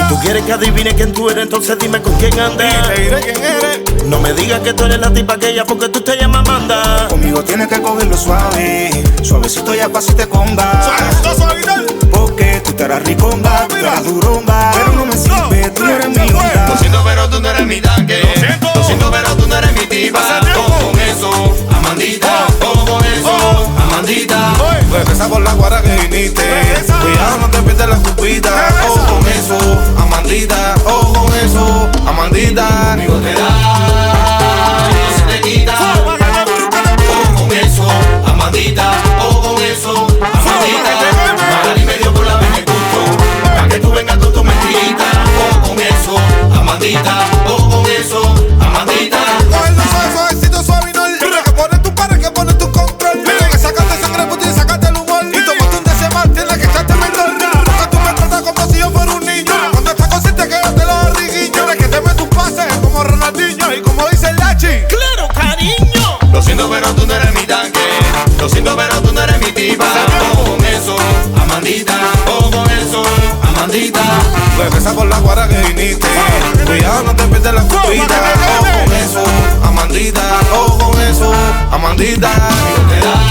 Tú quieres que adivine quién tú eres, entonces dime con quién andas. Y te diré quién eres. No me digas que tú eres la tipa aquella porque tú te llamas Amanda. Conmigo tienes que cogerlo suave, suavecito ya pa' si te comba. Suavecito, suavital. Porque tú estarás riconga, tú estarás duronga. Pero no me sirve, tú no eres mi onda. Lo siento, pero tú no eres mi tanque. Lo siento, pero tú no eres mi tipa. Ojo con eso, Amandita. Ojo con eso, Amandita. Pues empieza por la guarda que viniste. Cuidado, no te pierdas la cupita. Ojo con eso, Amandita. Ojo con eso, Amandita. Conmigo te da y no se te quita. Ojo con eso, Amandita. Ojo con eso, Amandita. Magali me dio por la vez el gusto, pa' que tú vengas con tu mentirita. Ojo con eso, Amandita. Ojo con eso, Amandita. Cógelo suave, suavecito, suavinol. Tienes que poner tu par, que poner tu control. Tienes que sacarte sangre, pues tienes que sacarte el humor. Y tomarte un desemar, tienes que echarte mejor. Porque tú me tratas como si yo fuera un niño. Cuando estás consciente, quédate los arriguillos. Tienes que te metes un pase como Ronaldinho. Y como dice el Lachi, ¡Claro, cariño! Lo siento, pero tú no eres mi tanque. Lo siento, pero tú no eres mi tipa. Ojo con eso, Amandita. Ojo con eso, Amandita. pues empieza por la guarda que viniste. Cuidado, no te pierdas la cupita. Ojo con eso, Amandita. Ojo con eso, Amandita. Conmigo te da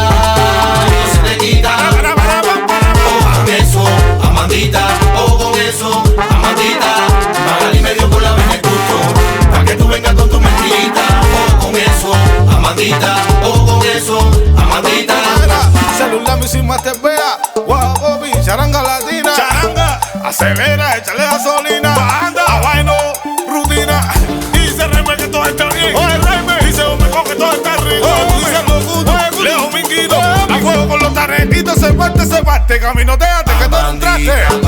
y no se te quita. Ojo con eso, Amandita. Ojo con eso, Amandita. Magali me dio por la vez el gusto, pa' que tú vengas con tu mentirita. Ojo con eso, Amandita. Ojo con eso, Amandita. Celular mi sin más te vea. Wow, Bobby, charanga latina. Charanga. Acelera, échale gasolina. Banda. A vaino, rutina. Dice Remy que todo está bien. Oye, Raime. Dice Omeco que todo está rico. Dice Locuto. Oye, Leo Minguito. A juego con los tarretitos. Se parte. Camino, déjate que tú entraste. Amandita,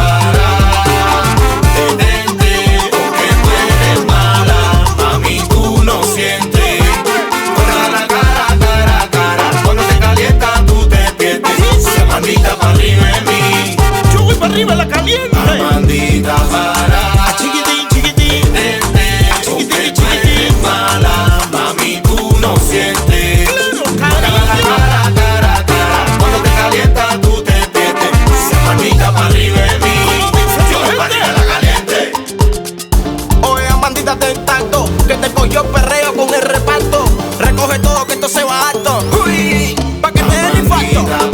para, detente, porque tú eres mala. Mami, tú no sientes. Contra la cara. Cuando te calienta, tú te pierdes. Amandita, para arriba en mí. Yo voy para arriba, la caliente. Amandita, para, Chiquitín, chiquitín. detente, porque tú eres mala. Mami, tú no sientes. Claro, cariño. Cara. Cuando te calienta, tú te pierdes. Amandita, para arriba en mí. Yo voy para arriba la caliente. Oye, Amandita, ten tacto, que te cogió perreo con el reparto. Recoge todo, que esto se va alto. Uy, pa' que te dé el infarto. Amandita,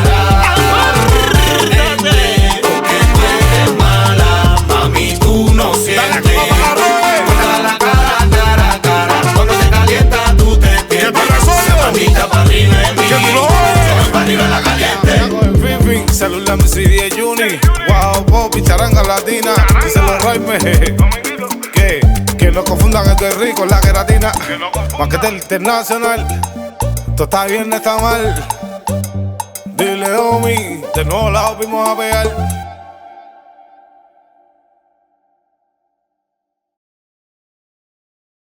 para, detente, porque tú eres mala. Mami, tú no sientes. Contra la cara. Cuando te calienta, tú te pierdes. Amandita, para arriba en mí. Yo voy para arriba la caliente. Fin, celular mi CD Juni. Wow, Bobby, charanga latina. Dice los Raime. Que no confundan esto es rico, la queratina. Paquete internacional. Esto está bien, no está mal. Dile, homie, de nuevo la vimos a pegar.